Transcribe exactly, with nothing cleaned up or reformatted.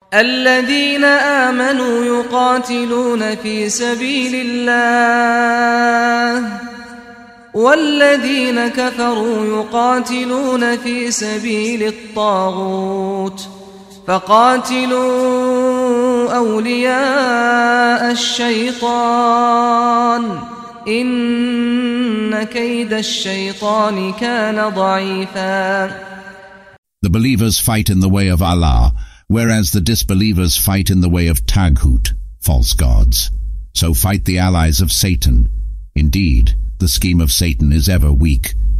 الذين آمنوا يقاتلون في سبيل الله والذين كفروا يقاتلون في سبيل الطاغوت فقاتلوا أولياء الشيطان إن كيد الشيطان كان ضعيفا. The believers fight in the way of Allah, whereas the disbelievers fight in the way of Taghut, false gods. So fight the allies of Satan. Indeed, the scheme of Satan is ever weak.